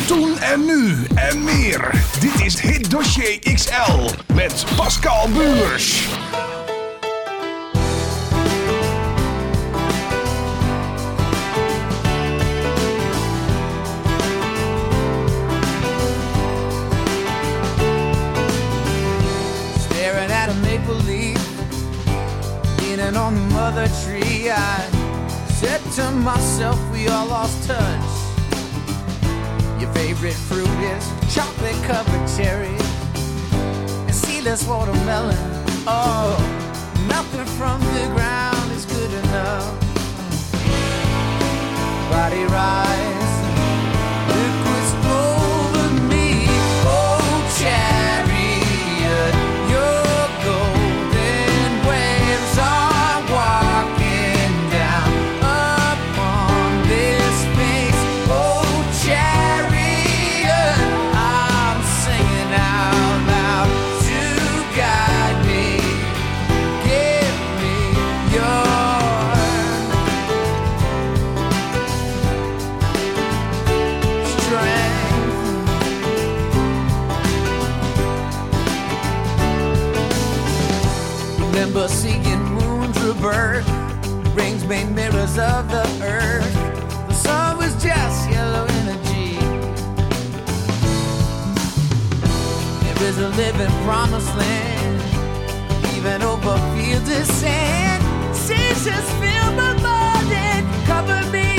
Toen en nu en meer. Dit is Hit Dossier XL met Pascal Buurs. Staring at a maple leaf, leaning on the mother tree, I said to myself, we all lost touch. Your favorite fruit is chocolate-covered cherries and seedless watermelon. Oh, nothing from the ground is good enough. Body rise, liquids over me. Oh, chariot, your golden waves are walking down upon this space. Oh, chariot, I'm singing out loud to guide me. Give me your strength. Remember seeing moons rebirth, rings made mirrors of the earth. The sun was just yellow energy. There is a living promised land, even over fields of sand. Seasons fill my mind and cover me,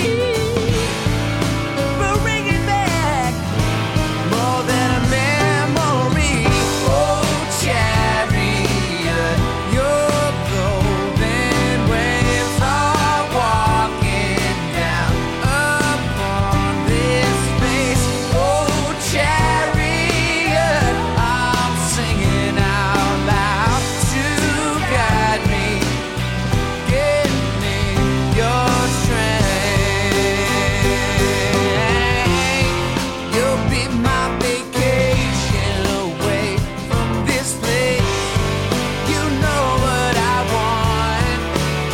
bringing back more than a memory. Oh, chariot, your golden waves are walking down upon this space. Oh, chariot, I'm singing out loud to guide me. Give me your strength. You'll be my vacation away from this place. You know what I want.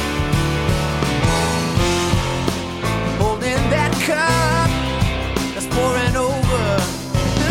Holding that cup that's pouring over the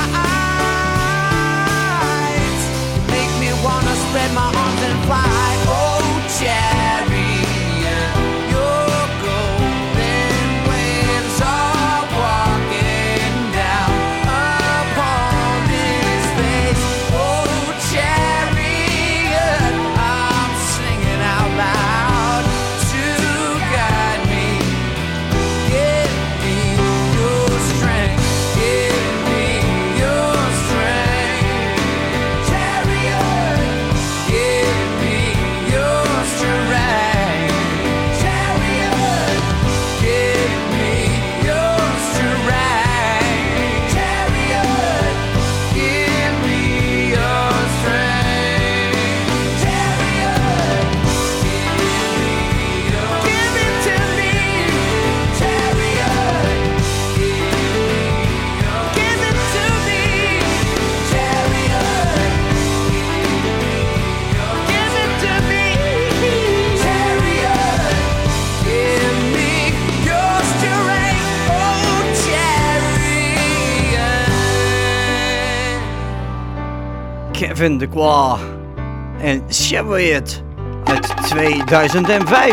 sides. Make me wanna spread my arms and fly. Oh, chariot, your golden waves are walking down upon this space. Oh, chariot, I'm singing out loud to guide me. Give me your strength. Give me your strength. Chariot, give me your strength. Chariot, give me your strength. Chariot, give me your strength. Chariot, give it to me. Chariot, give it to me. Chariot, give it to me. Chariot, give me your strength. Oh, chariot. Kevin de Kwa en Chariot uit 2005.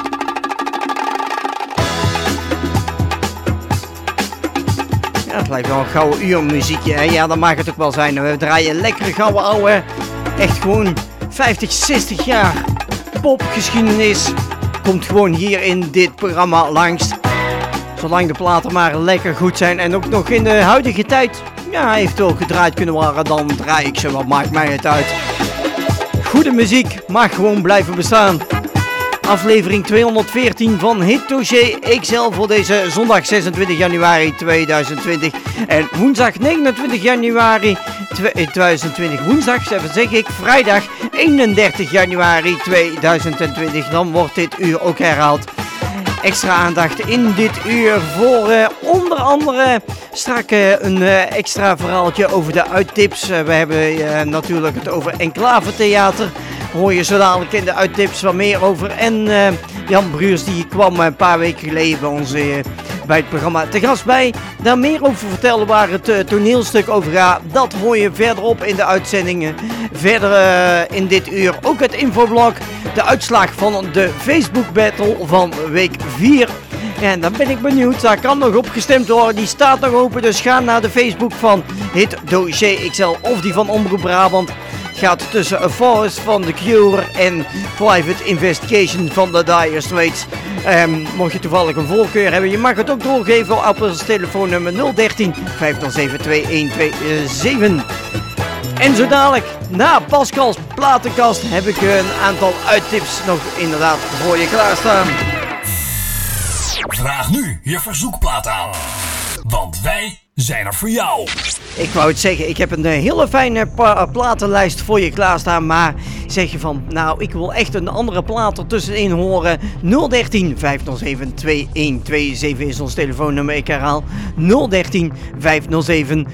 Ja, het lijkt wel een gouden uurmuziekje, hè? Ja, dat mag het ook wel zijn. We draaien lekkere gouden ouwe, echt gewoon 50, 60 jaar popgeschiedenis. Komt gewoon hier in dit programma langs. Zolang de platen maar lekker goed zijn en ook nog in de huidige tijd, ja, eventueel gedraaid kunnen worden, dan draai ik ze, wat maakt mij het uit. Goede muziek mag gewoon blijven bestaan. Aflevering 214 van Hit Dossier XL voor deze zondag 26 januari 2020. En woensdag 29 januari 2020. Woensdag, zeg ik, vrijdag 31 januari 2020. Dan wordt dit uur ook herhaald. Extra aandacht in dit uur voor onder andere straks een extra verhaaltje over de uittips. We hebben natuurlijk het over Enclave Theater. Hoor je zo dadelijk in de uittips wat meer over. En Jan Bruurs die kwam een paar weken geleden bij ons bij het programma te gast bij. Daar meer over vertellen waar het toneelstuk over gaat. Dat hoor je verderop in de uitzendingen. Verder in dit uur ook het infoblog. De uitslag van de Facebook Battle van week 4. En dan ben ik benieuwd, daar kan nog op gestemd worden, die staat nog open, dus ga naar de Facebook van Hit Dossier XL of die van Omroep Brabant. Gaat tussen A Forest van The Cure en Private Investigation van The Dire Straits. Mocht je toevallig een voorkeur hebben, je mag het ook doorgeven op ons telefoonnummer 013 507 2127. En zo dadelijk, na Pascal's platenkast, heb ik een aantal uittips nog inderdaad voor je klaarstaan. Vraag nu je verzoekplaat aan, want wij zijn er voor jou. Ik wou het zeggen, ik heb een hele fijne platenlijst voor je klaarstaan, maar zeg je van, nou ik wil echt een andere plaat ertussenin horen, 013 507 2127 is ons telefoonnummer, ik herhaal, 013 507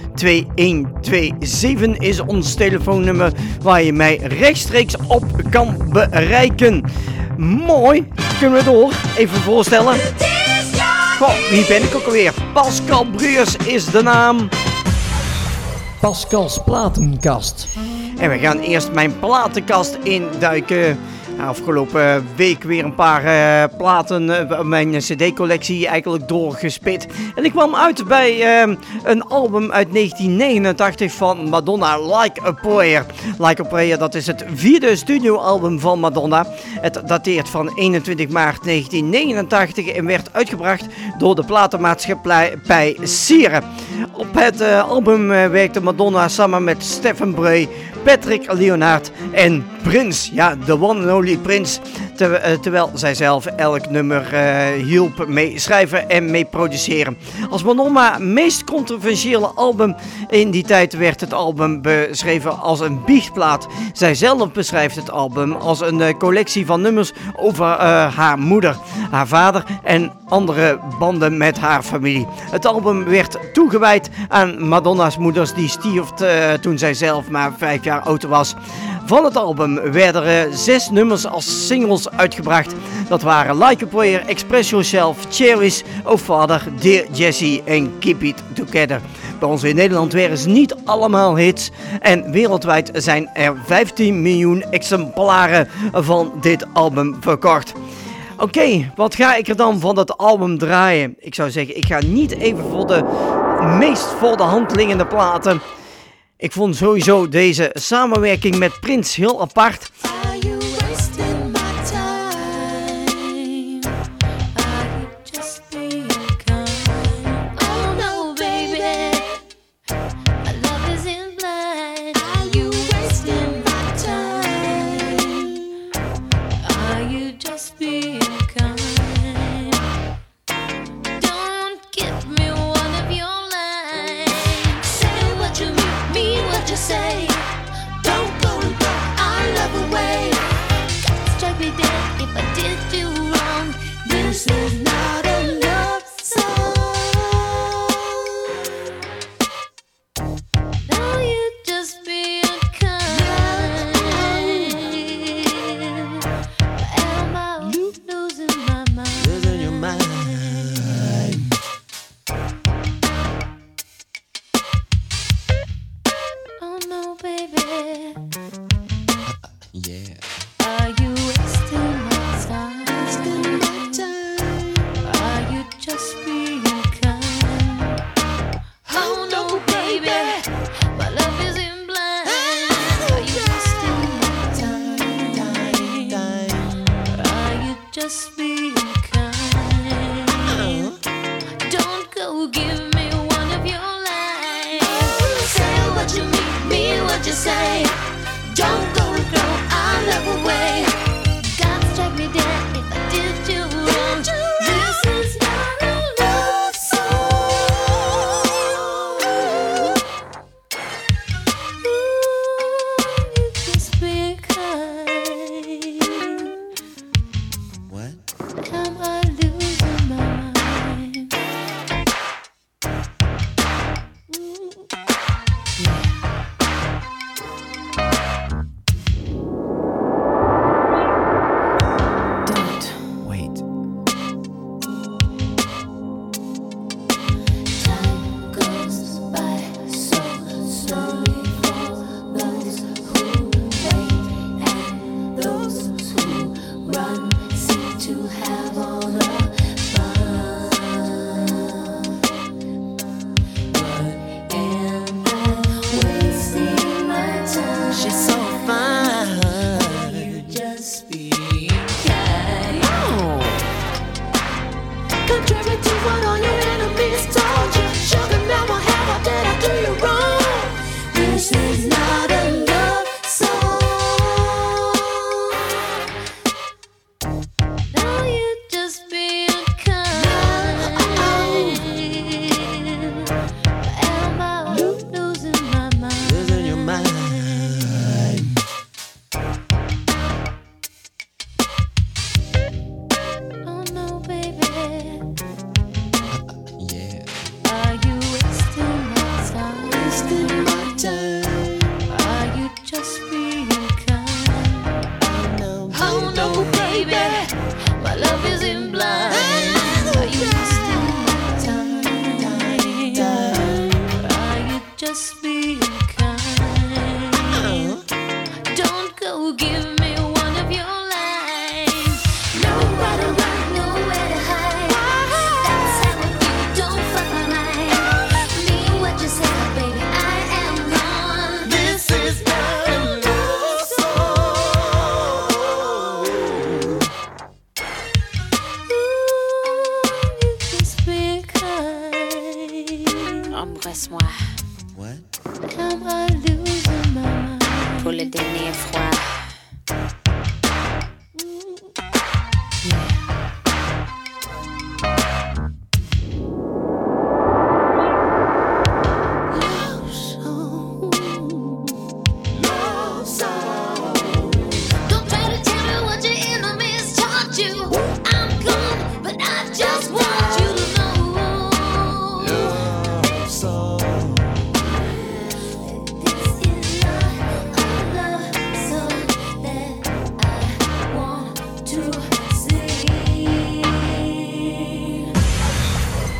2127 is ons telefoonnummer waar je mij rechtstreeks op kan bereiken. Mooi, kunnen we door, even voorstellen. Goh, wie ben ik ook alweer? Pascal Breurs is de naam. Pascal's platenkast. En we gaan eerst mijn platenkast induiken. Afgelopen week weer een paar platen, mijn cd-collectie eigenlijk doorgespit. En ik kwam uit bij een album uit 1989 van Madonna, Like a Prayer. Like a Prayer, dat is het 4e studioalbum van Madonna. Het dateert van 21 maart 1989 en werd uitgebracht door de platenmaatschappij Sire. Op het album werkte Madonna samen met Stefan Bray, Patrick Leonard en Prince. Ja, de one and only Prince. Terwijl zij zelf elk nummer hielp mee schrijven en mee produceren. Als Madonna meest controversiële album in die tijd werd het album beschreven als een biechtplaat. Zij zelf beschrijft het album als een collectie van nummers over haar moeder, haar vader en andere banden met haar familie. Het album werd toegewijd aan Madonna's moeders die stierf toen zij zelf maar 5 jaar oud was. Van het album werden er 6 nummers als singles uitgebracht. Dat waren Like a Prayer, Express Yourself, Cherish, Oh Father, Dear Jessie en Keep It Together. Bij ons in Nederland waren ze niet allemaal hits en wereldwijd zijn er 15 miljoen exemplaren van dit album verkocht. Oké, wat ga ik er dan van dat album draaien? Ik zou zeggen, ik ga niet even voor de meest voor de hand liggende platen. Ik vond sowieso deze samenwerking met Prince heel apart.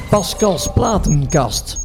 Pascal's Platenkast.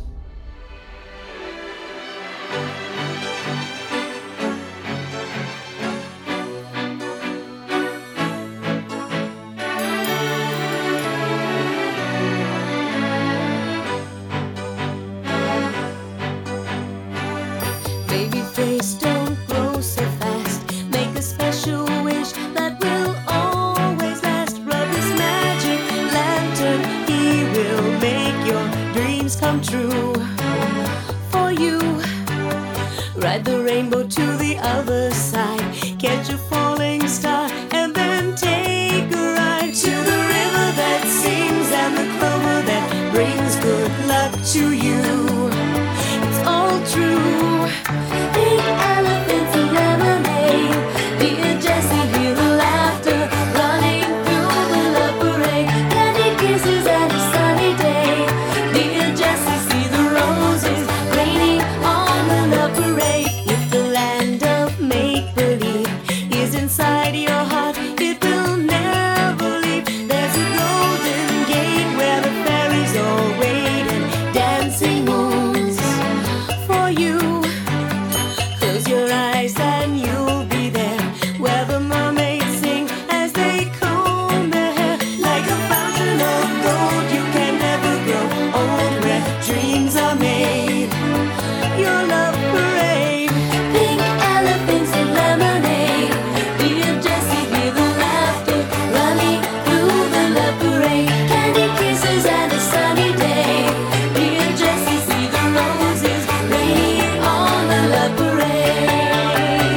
Babyface, don't grow so fast. Make a special wish that will always last. Rub his magic lantern, he will make your dreams come true. For you, ride the rainbow to the other side. Catch a falling star and then take a ride to the river that sings and the clover that brings good luck to you. It's all true. Big elephants and lemonade. Dear Jessie, hear the laughter running through the love parade. Candy kisses and a sunny day. Dear Jessie, see the roses raining on the love parade. If the land of make-believe is inside your heart, it will never leave. There's a golden gate where the fairies all wait and dancing moons for you. Close your eyes and you'll be there, where the mermaids sing as they comb their hair. Like a fountain of gold, you can never grow old, where dreams are made. Your love parade. Pink elephants and lemonade. Dear Jessie, hear the laughter running through the love parade. Candy kisses and a sunny day. Dear Jessie, see the roses raining on the love parade.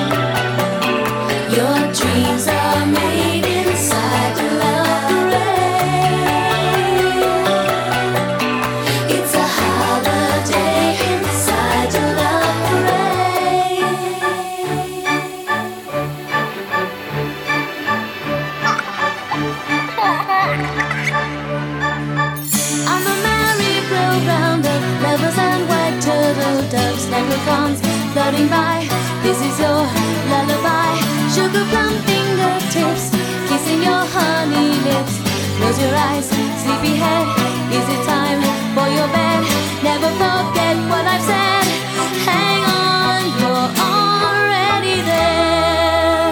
Your dreams are made inside the love parade. It's a holiday inside the love parade. On the merry-go-round of lovers and white turtle doves, leprechauns floating by. This is your lullaby. Sugar plum fingertips, kissing your honey lips. Close your eyes, sleepyhead. Is it time for your bed? Never forget what I've said. Hang on, you're already there.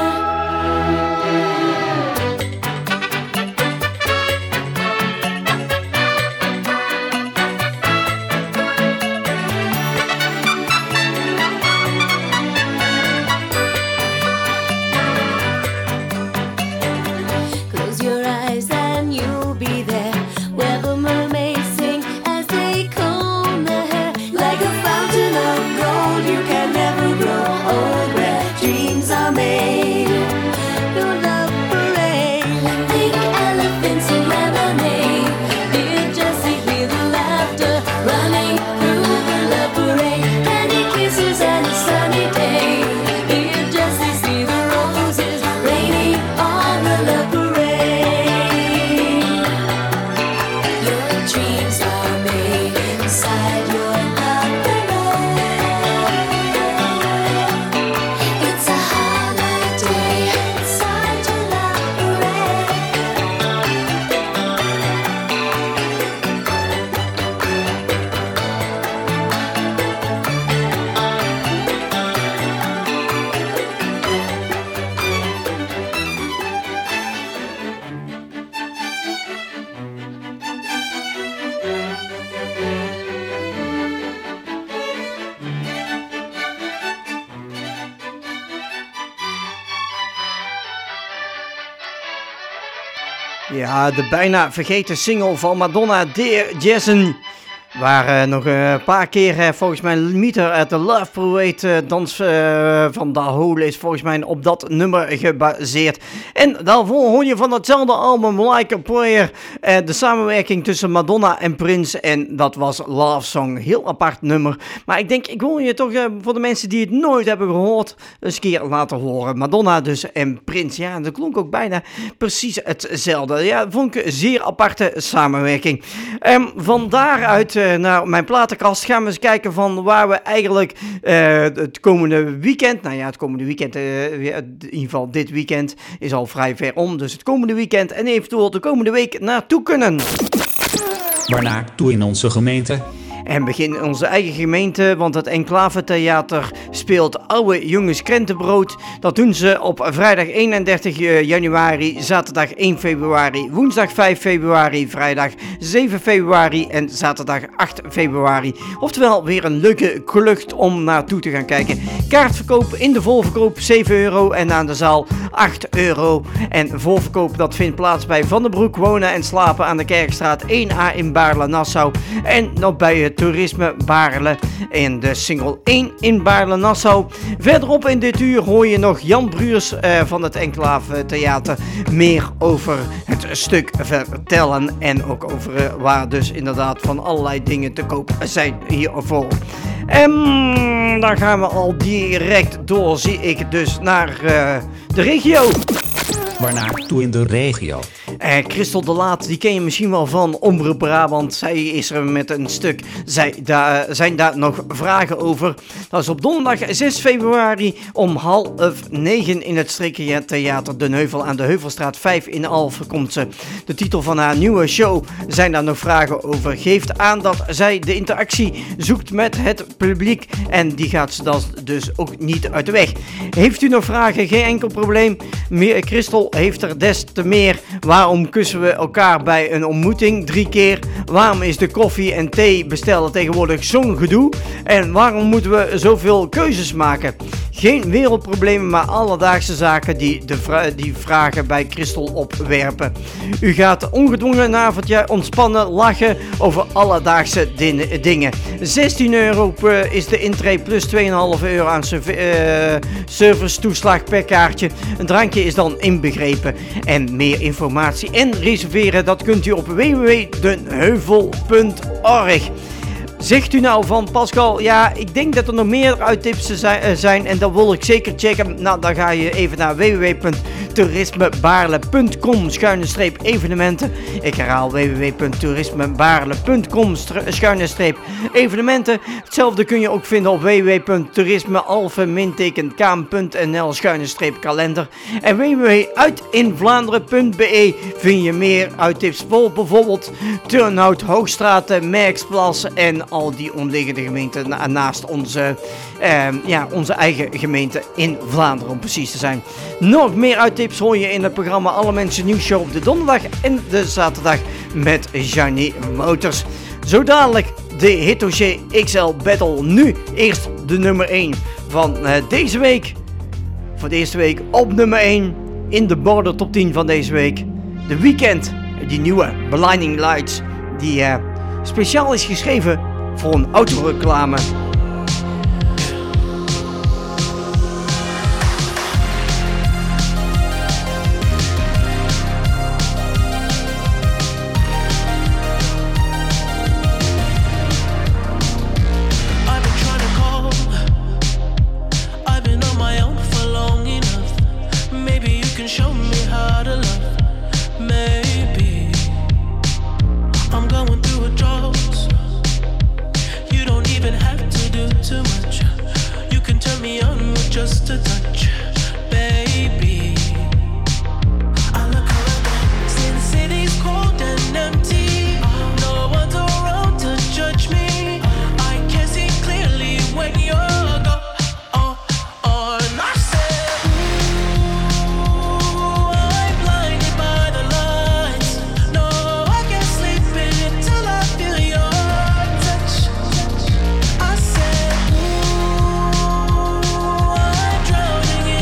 Close your eyes and you'll be there, where the mermaids sing as they comb their hair. Like a fountain of gold, you can never grow old, where dreams are made. Your love parade. Pink elephants and lemonade. Dear Jessie, hear the laughter running through the love parade. Candy kisses and a sunny day. Dear Jessie, see the roses raining on the love parade. Your dreams are made inside your love parade. It's a holiday inside your love parade. Ja, de bijna vergeten single van Madonna, Dear Jason. Waar nog een paar keer volgens mij Meter at the Love Parade dans van Dahol is volgens mij op dat nummer gebaseerd. En daarvoor hoor je van hetzelfde album Like a Prayer de samenwerking tussen Madonna en Prince. En dat was Love Song. Heel apart nummer. Maar ik denk, ik wil je toch voor de mensen die het nooit hebben gehoord eens een keer laten horen. Madonna dus en Prince. Ja, dat klonk ook bijna precies hetzelfde. Ja, dat vond ik een zeer aparte samenwerking. Van daaruit naar mijn platenkast gaan we eens kijken van waar we eigenlijk het komende weekend, nou ja, het komende weekend, in ieder geval dit weekend is al vrij ver om, dus het komende weekend en eventueel de komende week naartoe kunnen. Waar naartoe in onze gemeente? En begin in onze eigen gemeente, want het Enclave Theater speelt Oude Jongens Krentenbrood. Dat doen ze op vrijdag 31 januari, zaterdag 1 februari, woensdag 5 februari, vrijdag 7 februari en zaterdag 8 februari. Oftewel weer een leuke klucht om naartoe te gaan kijken. Kaartverkoop in de voorverkoop €7 en aan de zaal €8. En voorverkoop dat vindt plaats bij Van den Broek Wonen en Slapen aan de Kerkstraat 1A in Baarle-Nassau. En nog bij het Toerisme Baarle in de Singel 1 in Baarle-Nassau. Verderop in dit uur hoor je nog Jan Bruurs van het Enclave Theater meer over het stuk vertellen. En ook over waar dus inderdaad van allerlei dingen te koop zijn hiervoor. En dan gaan we al direct door, zie ik dus naar de regio. Waar naartoe in de regio? Christel de Laat, die ken je misschien wel van Omroep Brabant. Zij is er met een stuk. Zijn daar nog vragen over? Dat is op donderdag 6 februari om 8:30 in het Strikkentheater Den Heuvel aan de Heuvelstraat 5 in Alphen komt ze. De titel van haar nieuwe show. Zijn daar nog vragen over? Geeft aan dat zij de interactie zoekt met het publiek. En die gaat ze dan dus ook niet uit de weg. Heeft u nog vragen? Geen enkel probleem. Christel heeft er des te meer. Waarom kussen we elkaar bij een ontmoeting 3 keer? Waarom is de koffie en thee bestellen tegenwoordig zo'n gedoe? En waarom moeten we zoveel keuzes maken? Geen wereldproblemen, maar alledaagse zaken die vragen bij Christel opwerpen. U gaat ongedwongen een avondje ontspannen, lachen over alledaagse dingen. €16 is de intree plus €2,5 aan service toeslag per kaartje. Een drankje is dan inbegrepen. En meer informatie en reserveren, dat kunt u op www.denheuvel.org. Zegt u nou van Pascal, ja, ik denk dat er nog meer uittips zijn en dat wil ik zeker checken. Nou, dan ga je even naar www.toerismebaarle.com/evenementen. Ik herhaal www.toerismebaarle.com/evenementen. Hetzelfde kun je ook vinden op www.toerismealphen-kaam.nl/kalender. En www.uitinvlaanderen.be vind je meer uittips voor bijvoorbeeld Turnhout, Hoogstraten, Merksplas en al die omliggende gemeenten naast onze eigen gemeente in Vlaanderen om precies te zijn. Nog meer uittips hoor je in het programma Alle Mensen Nieuwsshow op de donderdag en de zaterdag met Gianni Wouters. Zo dadelijk de Hitdossier XL Battle. Nu eerst de nummer 1 van deze week. Voor de eerste week op nummer 1 in de Border Top 10 van deze week. The Weeknd, die nieuwe Blinding Lights, die speciaal is geschreven voor een autoreclame. Just a touch, baby. I look around, since city's cold and empty, no one's around to judge me. I can see clearly when you're gone. And I said, ooh, I'm blinded by the lights. No, I can't sleep until I feel your touch. I said, ooh, I'm drowning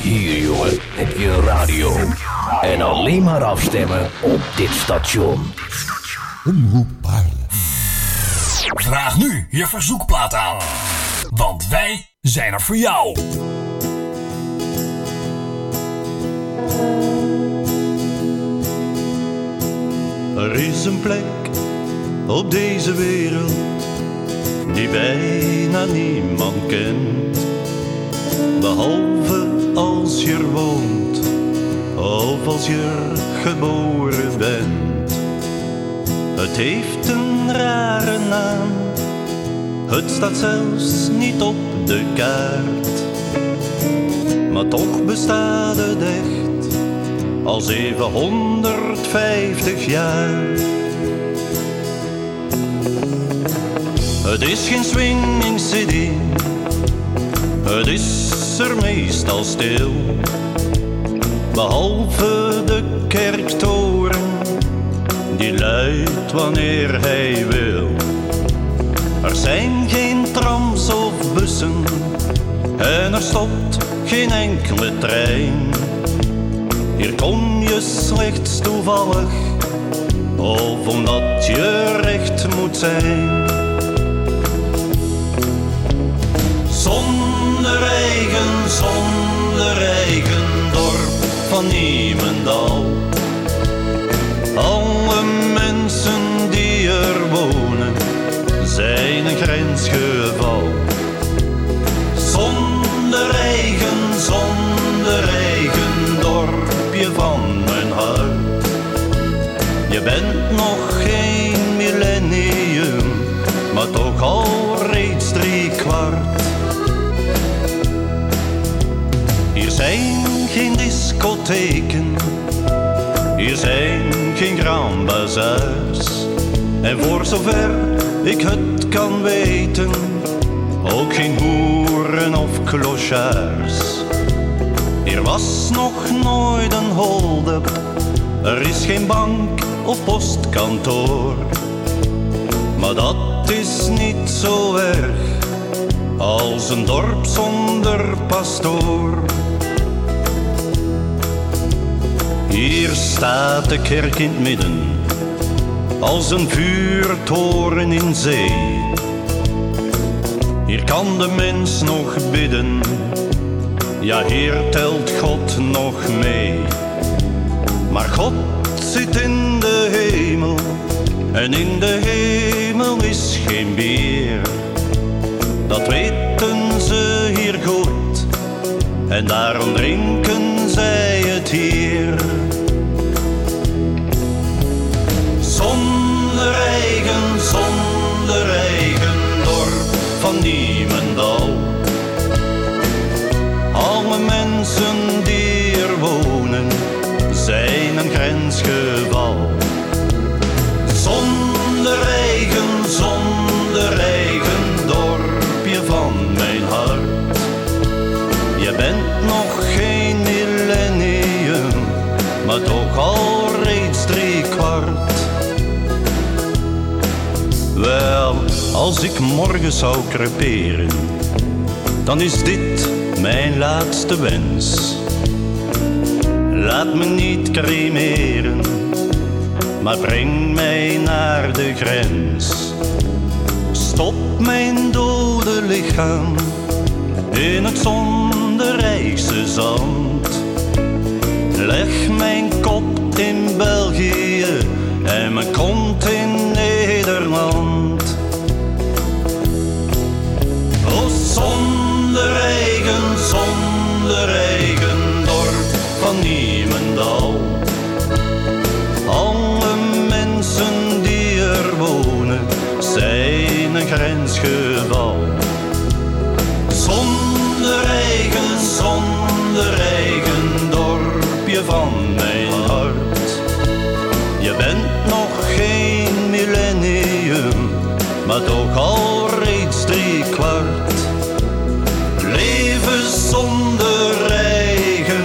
Hier jongen, heb je een radio. En alleen maar afstemmen op dit station. Omroep Haarlem. Vraag nu je verzoekplaat aan. Want wij zijn er voor jou. Er is een plek op deze wereld die bijna niemand kent. Behalve als je er woont of als je er geboren bent. Het heeft een rare naam, het staat zelfs niet op de kaart. Maar toch bestaat het echt al 750 jaar. Het is geen swinging city, het is er meestal stil. Behalve de kerktoren, die luidt wanneer hij wil. Er zijn geen trams of bussen en er stopt geen enkele trein. Hier kom je slechts toevallig of omdat je recht moet zijn. Zonder eigen dorp van niemendal. Alle mensen die er wonen zijn een grensgeval. Zonder eigen dorpje van mijn hart. Je bent nog geen millennium, maar toch al reeds 3/4. Hier zijn geen discotheken, hier zijn geen grand bazaars. En voor zover ik het kan weten, ook geen boeren of clochards. Hier was nog nooit een hold-up, er is geen bank of postkantoor. Maar dat is niet zo erg als een dorp zonder pastoor. Hier staat de kerk in het midden, als een vuurtoren in zee. Hier kan de mens nog bidden, ja hier telt God nog mee. Maar God zit in de hemel, en in de hemel is geen bier. Dat weten ze hier goed, en daarom drinken zij het hier. Zonder eigen dorp van niemendal. Alle mensen die er wonen zijn een grensgeval. Zonder eigen dorpje van mijn hart. Je bent nog geen millennium, maar toch al reeds 3/4. Wel, als ik morgen zou creperen, dan is dit mijn laatste wens. Laat me niet cremeren, maar breng mij naar de grens. Stop mijn dode lichaam in het Zonderijkse zand. Leg mijn kop in België en mijn kont in Nederland. Oh, zonder eigen dorp van niemendal. Alle mensen die er wonen zijn een grensgeval. Zonder eigen dorpje van mijn hart. Je bent nog geen millennium, maar toch al reeds 3/4. Leven zonder eigen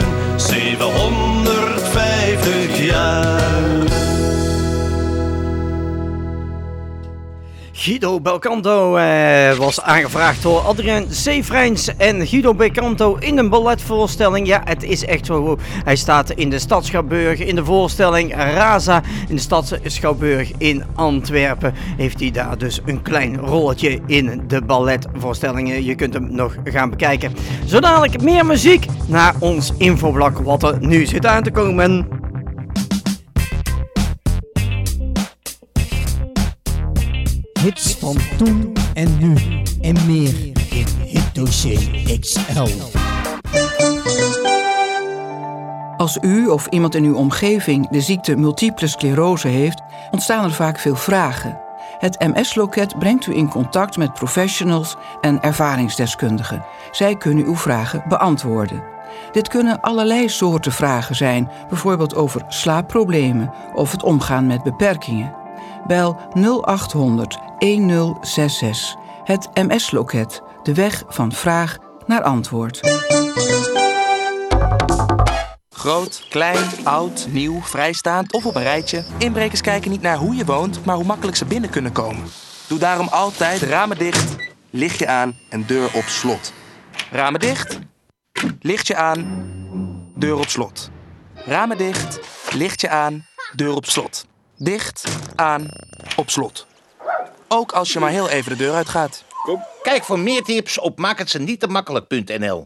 750 jaar. Guido Belcanto was aangevraagd door Adrien Seefrijns en Guido Belcanto in een balletvoorstelling. Ja, het is echt zo. Hij staat in de Stad Schouwburg in de voorstelling Raza in de Stad Schouwburg in Antwerpen. Heeft hij daar dus een klein rolletje in de balletvoorstellingen. Je kunt hem nog gaan bekijken. Zo dadelijk meer muziek naar ons infoblok wat er nu zit aan te komen. Hits van toen en nu en meer in Hitdossier XL. Als u of iemand in uw omgeving de ziekte multiple sclerose heeft, ontstaan er vaak veel vragen. Het MS-loket brengt u in contact met professionals en ervaringsdeskundigen. Zij kunnen uw vragen beantwoorden. Dit kunnen allerlei soorten vragen zijn, bijvoorbeeld over slaapproblemen of het omgaan met beperkingen. Bel 0800 1066. Het MS-loket, de weg van vraag naar antwoord. Groot, klein, oud, nieuw, vrijstaand of op een rijtje. Inbrekers kijken niet naar hoe je woont, maar hoe makkelijk ze binnen kunnen komen. Doe daarom altijd ramen dicht, lichtje aan en deur op slot. Ramen dicht, lichtje aan, deur op slot. Ramen dicht, lichtje aan, deur op slot. Dicht, aan, op slot. Ook als je maar heel even de deur uitgaat. Kijk voor meer tips op maakhetze-niet-te-makkelijk.nl.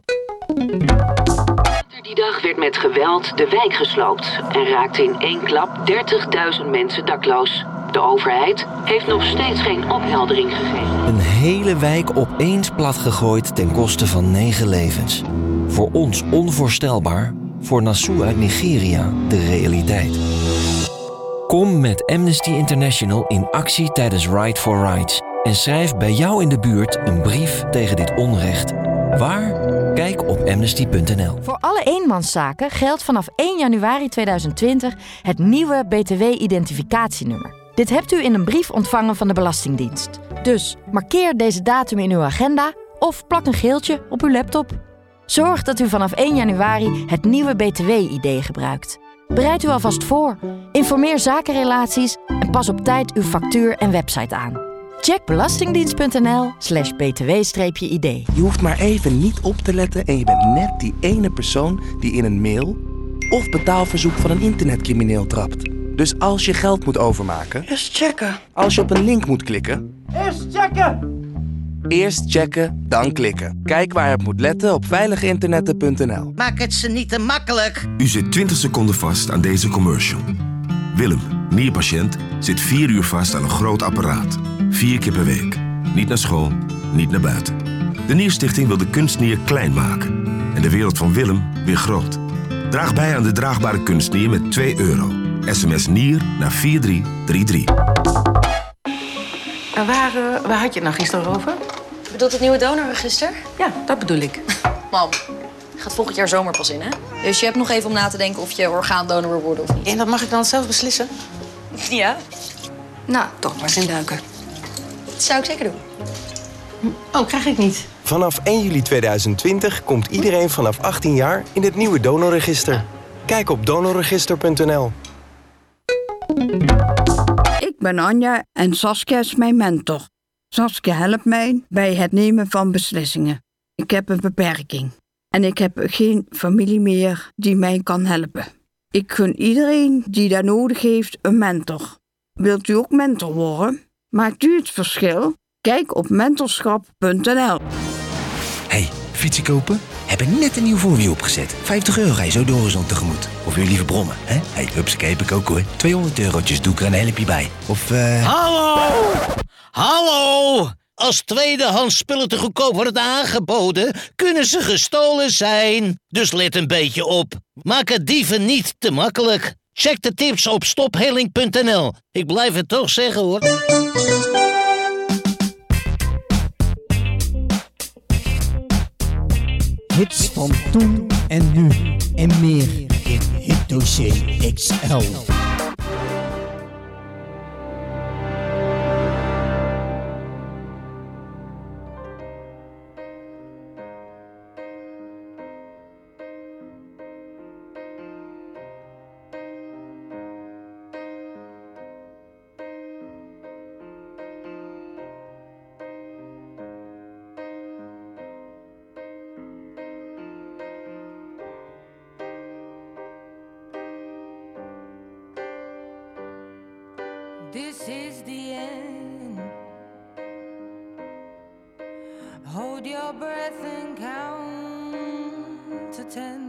Die dag werd met geweld de wijk gesloopt en raakte in één klap 30.000 mensen dakloos. De overheid heeft nog steeds geen opheldering gegeven. Een hele wijk opeens platgegooid ten koste van 9 levens. Voor ons onvoorstelbaar, voor Nassau uit Nigeria de realiteit. Kom met Amnesty International in actie tijdens Ride for Rights en schrijf bij jou in de buurt een brief tegen dit onrecht. Waar? Kijk op amnesty.nl. Voor alle eenmanszaken geldt vanaf 1 januari 2020 het nieuwe BTW-identificatienummer. Dit hebt u in een brief ontvangen van de Belastingdienst. Dus markeer deze datum in uw agenda of plak een geeltje op uw laptop. Zorg dat u vanaf 1 januari het nieuwe BTW-ID gebruikt. Bereid u alvast voor, informeer zakenrelaties en pas op tijd uw factuur en website aan. Check belastingdienst.nl/btw-id. Je hoeft maar even niet op te letten en je bent net die ene persoon die in een mail of betaalverzoek van een internetcrimineel trapt. Dus als je geld moet overmaken... Eerst checken. Als je op een link moet klikken... Eerst checken. Eerst checken, dan klikken. Kijk waar je op moet letten op veiligeinternetten.nl. Maak het ze niet te makkelijk. U zit 20 seconden vast aan deze commercial. Willem, nierpatiënt, zit 4 uur vast aan een groot apparaat. 4 keer per week. Niet naar school, niet naar buiten. De Nierstichting wil de kunstnier klein maken. En de wereld van Willem weer groot. Draag bij aan de draagbare kunstnier met €2. SMS NIER naar 4333. Waar had je het nou gisteren over? Je bedoelt het nieuwe donorregister? Ja, dat bedoel ik. Mam, gaat volgend jaar zomer pas in, hè? Dus je hebt nog even om na te denken of je orgaandonor wil worden of niet. En dat mag ik dan zelf beslissen? Ja. Nou, toch maar eens induiken. Dat zou ik zeker doen. Oh, krijg ik niet. Vanaf 1 juli 2020 komt iedereen vanaf 18 jaar in het nieuwe donorregister. Kijk op donorregister.nl. Ik ben Anja en Saskia is mijn mentor. Saskia helpt mij bij het nemen van beslissingen. Ik heb een beperking en ik heb geen familie meer die mij kan helpen. Ik gun iedereen die dat nodig heeft een mentor. Wilt u ook mentor worden? Maakt u het verschil? Kijk op mentorschap.nl. Hey, fietsen kopen? Hebben net een nieuw voorwiel opgezet. €50 ga je zo de horizon tegemoet. Of wil je liever brommen, hè? Hey, hupsakee, heb ik ook hoor. €200 doe ik er een helpje bij. Of Hallo! Hallo! Als tweedehands spullen te goedkoop worden aangeboden, kunnen ze gestolen zijn. Dus let een beetje op. Maak het dieven niet te makkelijk. Check de tips op stopheling.nl. Ik blijf het toch zeggen, hoor. Hits van toen en nu en meer in Hitdossier XL. this is the end. Hold your breath and count to 10.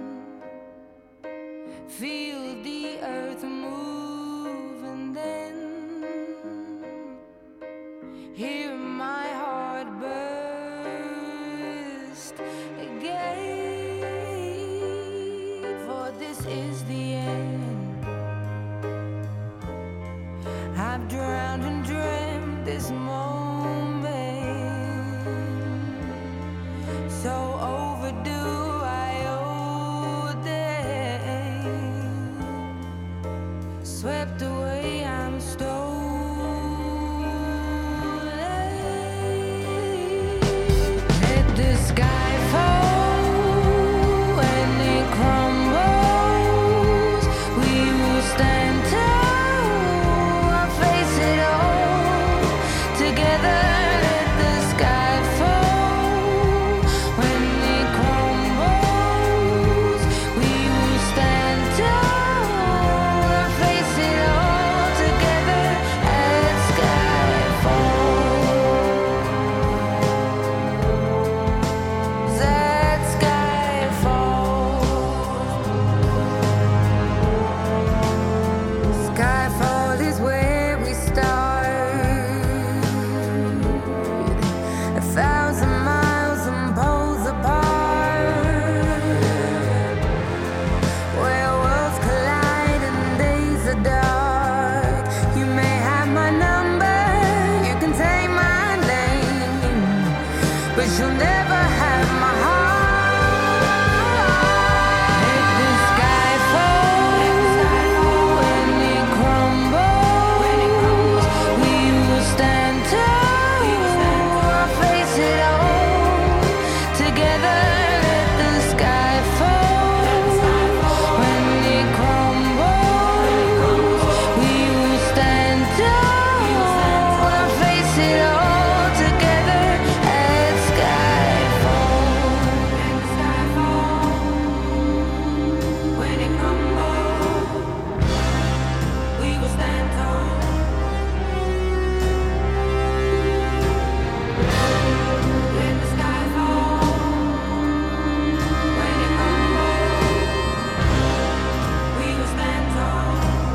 Feel the earth move and then hear my heart burst again. For this is the end. I've drowned and dreamt this moment, so overdue I owe them. Swept away, I'm stolen. Let the sky fall when it crumbles. We will stand tall, I'll face it all together. Let the sky fall when it crumbles. We will stand tall, I'll face it all together. Let sky fall. That sky fall. Skyfall is where we start. 1,000 miles and poles apart, where worlds collide and days are dark. You may have my number, you can take my name, but you'll never have my heart. Let the sky fall when it crumbles. We will stand tall, I'll face it all together. Let the sky fall when it crumbles. We will stand tall, I'll face it all together. Let sky fall. When it crumbles, we will stand tall. Let the sky fall. When it crumbles, we will stand tall.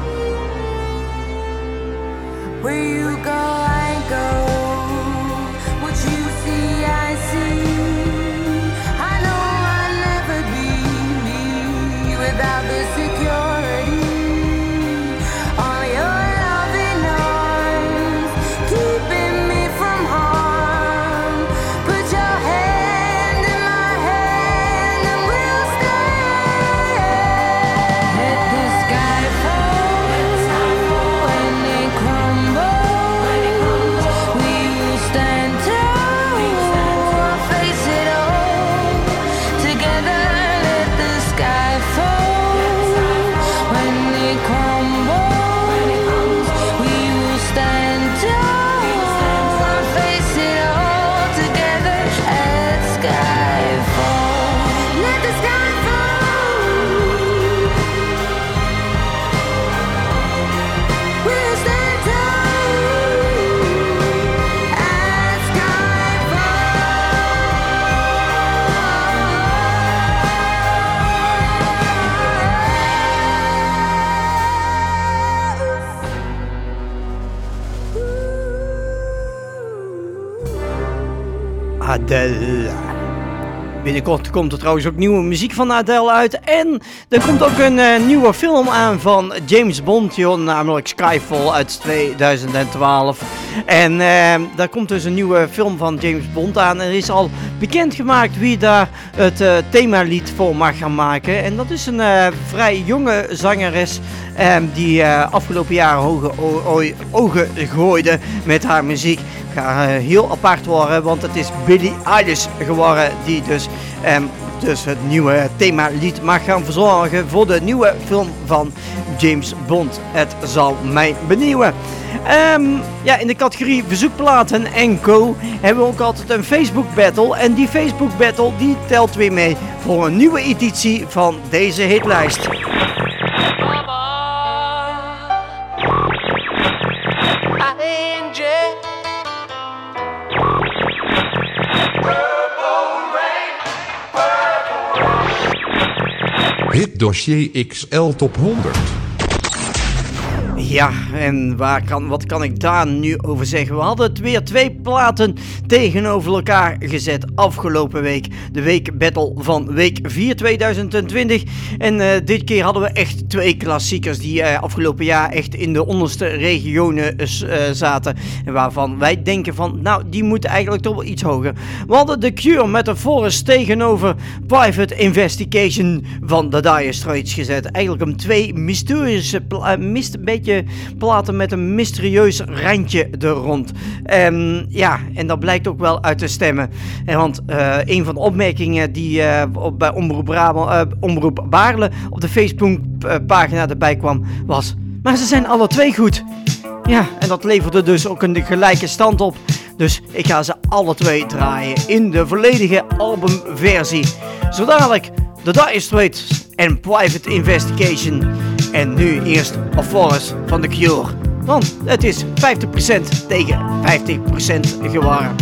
Where you go, I go. What you see, I see. I know I'll never be me without the security. All your loving arms keeping me from harm. Put your hand in my hand and we'll stand. Let the sky fall when it crumbles. We will stand tall, I'll face it all together. Let the sky fall when it crumbles. We will stand tall, I'll face it all together. Let sky fall. Let the sky fall. We'll stand tall. Let sky Adele. Binnenkort komt er trouwens ook nieuwe muziek van Adele uit. En er komt ook een nieuwe film aan van James Bond, joh, namelijk Skyfall uit 2012. En daar komt dus een nieuwe film van James Bond aan. Er is al bekendgemaakt wie daar het themalied voor mag gaan maken. En dat is een vrij jonge zangeres die afgelopen jaren hoge ogen gooide met haar muziek. Gaat heel apart worden, want het is Billie Eilish geworden die dus het nieuwe themalied mag gaan verzorgen voor de nieuwe film van James Bond. Het zal mij benieuwen. In de categorie verzoekplaten en co hebben we ook altijd een Facebook battle. En die Facebook battle die telt weer mee voor een nieuwe editie van deze hitlijst. Hit Dossier XL Top 100. Ja, en wat kan ik daar nu over zeggen? We hadden weer 2 platen tegenover elkaar gezet afgelopen week. De week battle van week 4 2020. En dit keer hadden we echt 2 klassiekers die afgelopen jaar echt in de onderste regionen zaten. En waarvan wij denken van, nou, die moeten eigenlijk toch wel iets hoger. We hadden The Cure met The Forest tegenover Private Investigation van The Dire Straits gezet. Eigenlijk om 2 mysterieuze platen met een mysterieus randje er rond. Ja, en dat blijkt ook wel uit de stemmen. Want een van de opmerkingen die bij Omroep Baarle op de Facebookpagina erbij kwam was: maar ze zijn alle 2 goed. Ja, en dat leverde dus ook een gelijke stand op. Dus ik ga ze alle 2 draaien in de volledige albumversie. Zo dadelijk The Dire Straits en Private Investigation. En nu eerst A Forest van The Cure. Want het is 50% tegen 50% geworden.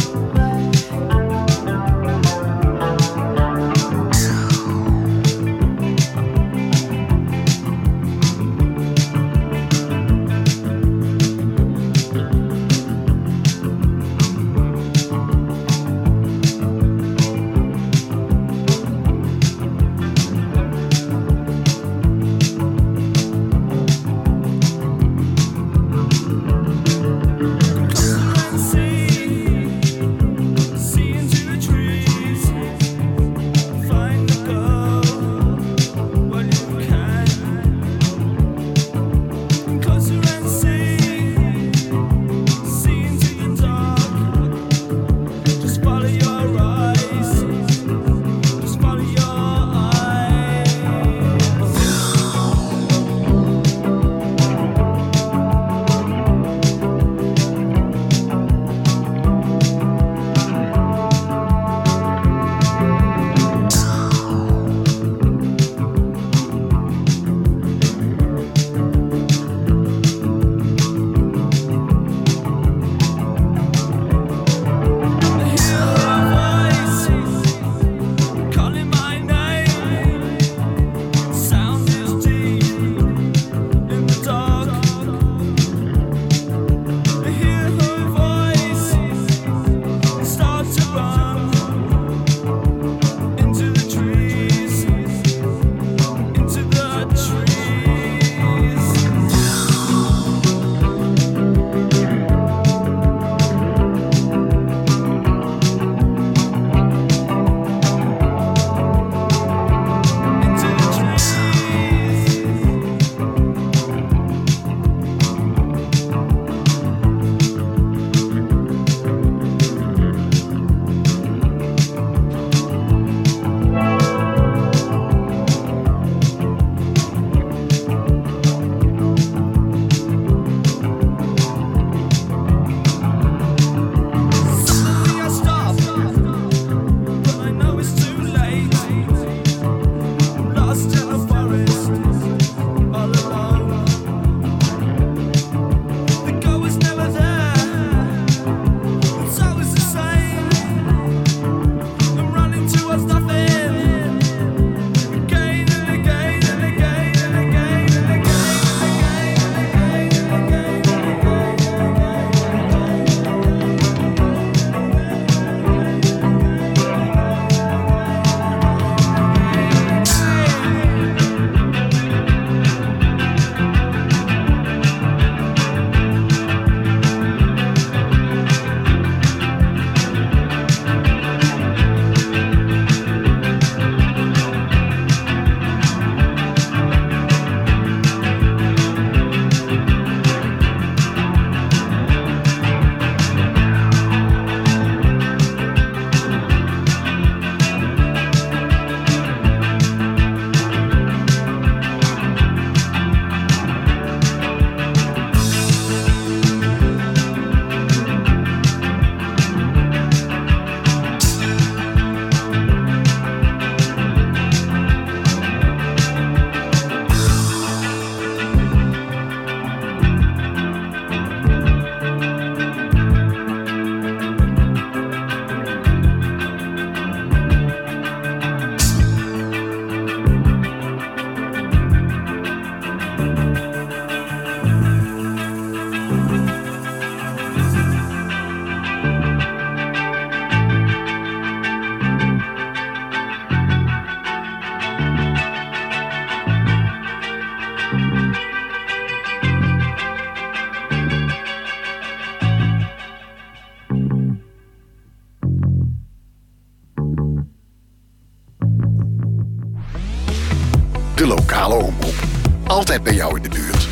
De lokale omroep. Altijd bij jou in de buurt.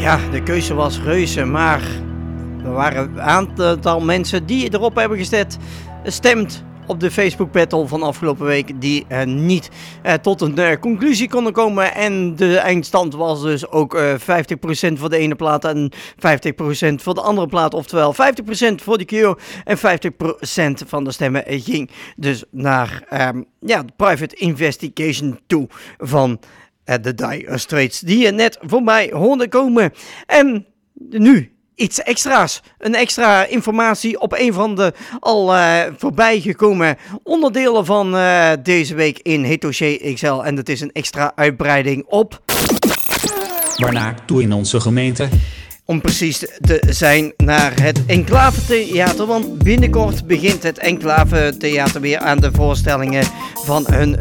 Ja, de keuze was reuze, maar er waren een aantal mensen die erop hebben gestemd op de Facebook battle van afgelopen week die niet tot een conclusie konden komen. En de eindstand was dus ook 50% voor de ene plaat en 50% voor de andere plaat. Oftewel 50% voor de Kyo en 50% van de stemmen ging dus naar de Private Investigation toe van de Dire Straits, die je net voorbij hoorde komen. En nu iets extra's. Een extra informatie op een van de al voorbijgekomen onderdelen van deze week in Het Dossier XL. En dat is een extra uitbreiding op... Waarnaartoe in onze gemeente? Om precies te zijn naar het Enclave Theater, want binnenkort begint het Enclave Theater weer aan de voorstellingen van hun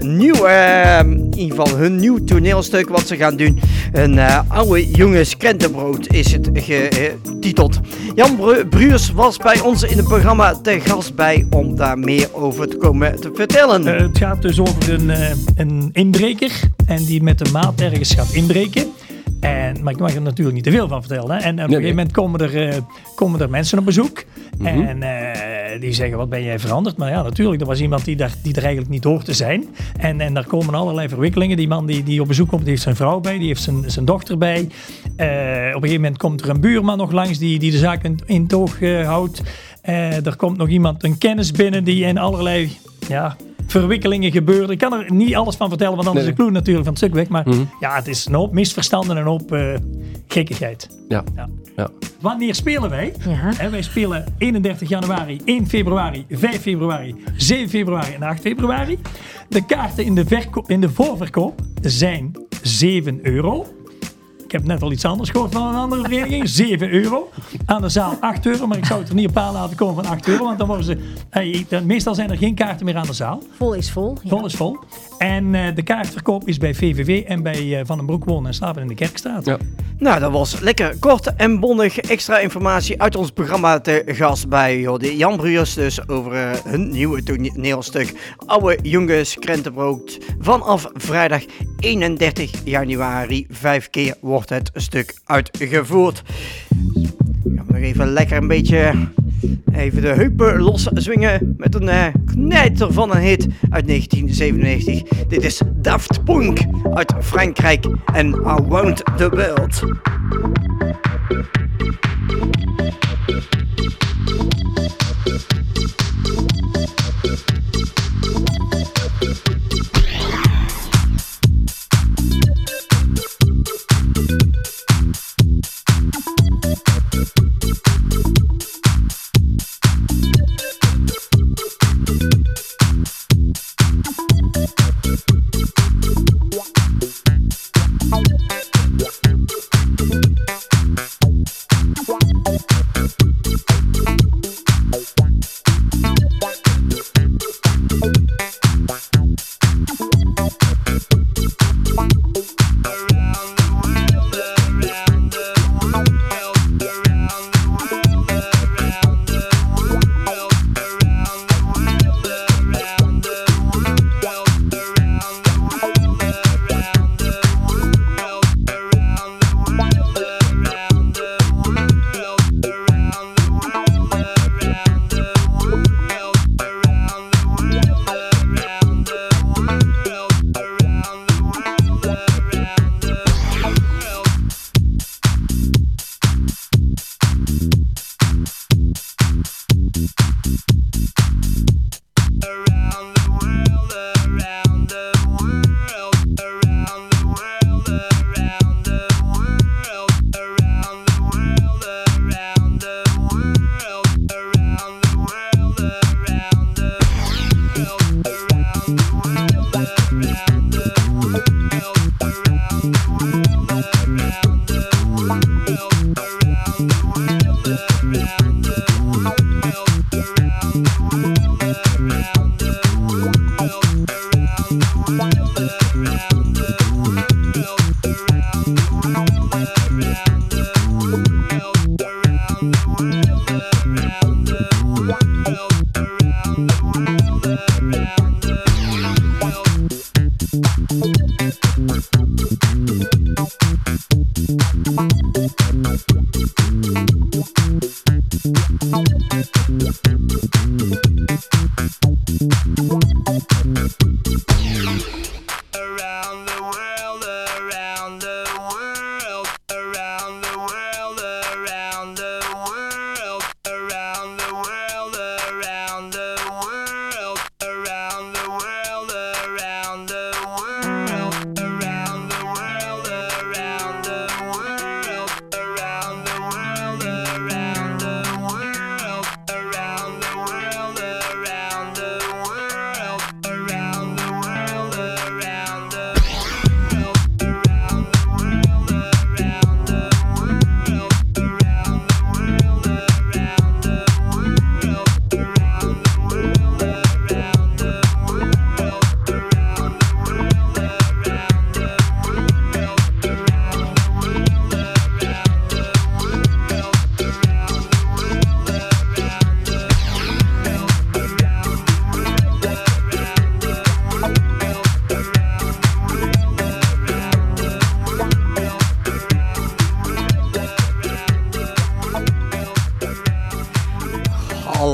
nieuw toneelstuk wat ze gaan doen. Een oude jongens krentenbrood is het getiteld. Jan Bruurs was bij ons in het programma te gast bij om daar meer over te komen te vertellen. Het gaat dus over een inbreker en die met een maat ergens gaat inbreken. Maar ik mag er natuurlijk niet te veel van vertellen. Hè? En op een gegeven moment komen er mensen op bezoek. Mm-hmm. En die zeggen, wat ben jij veranderd? Maar ja, natuurlijk, er was iemand die er eigenlijk niet hoort te zijn. En daar komen allerlei verwikkelingen. Die man die op bezoek komt, die heeft zijn vrouw bij. Die heeft zijn dochter bij. Op een gegeven moment komt er een buurman nog langs die de zaak in toog houdt. Er komt nog iemand, een kennis binnen die in allerlei... verwikkelingen gebeuren. Ik kan er niet alles van vertellen, want anders is de clue natuurlijk van het stuk weg. Maar het is een hoop misverstanden en een hoop gekkigheid. Ja. Wanneer spelen wij? Ja. Wij spelen 31 januari, 1 februari, 5 februari, 7 februari en 8 februari. De kaarten in de voorverkoop zijn €7. Ik heb net al iets anders gehoord van een andere vereniging. €7. Aan de zaal €8. Maar ik zou het er niet op aan laten komen van €8. Want dan worden ze... meestal zijn er geen kaarten meer aan de zaal. Vol is vol. Ja. Vol is vol. En de kaartverkoop is bij VVV en bij Van den Broek Wonen en Slapen in de Kerkstraat. Ja. Nou, dat was lekker kort en bondig. Extra informatie uit ons programma te gast bij Jan Bruurs. Dus over hun nieuwe toneelstuk Oude Jongens Krentenbrood. Vanaf vrijdag 31 januari 5 keer wordt het stuk uitgevoerd. Gaan we nog even lekker een beetje... Even de heupen loszwingen met een knijter van een hit uit 1997. Dit is Daft Punk uit Frankrijk en Around the World.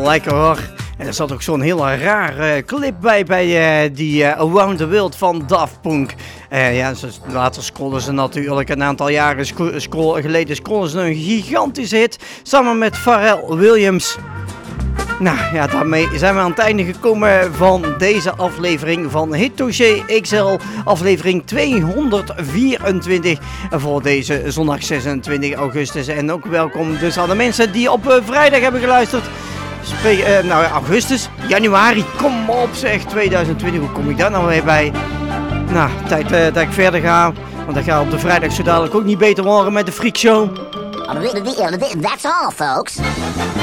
lekker hoor. En er zat ook zo'n hele rare clip bij die Around the World van Daft Punk. Later scrollen ze natuurlijk een aantal jaren geleden scrollen ze een gigantische hit samen met Pharrell Williams. Nou ja, daarmee zijn we aan het einde gekomen van deze aflevering van Hit Dossier XL, aflevering 224 voor deze zondag 26 augustus. En ook welkom dus aan de mensen die op vrijdag hebben geluisterd. Augustus, januari, kom op zeg, 2020, hoe kom ik daar nou weer bij? Nou, tijd dat ik verder ga, want dat gaat op de vrijdag zo dadelijk ook niet beter worden met de Freak Show. That's all, folks.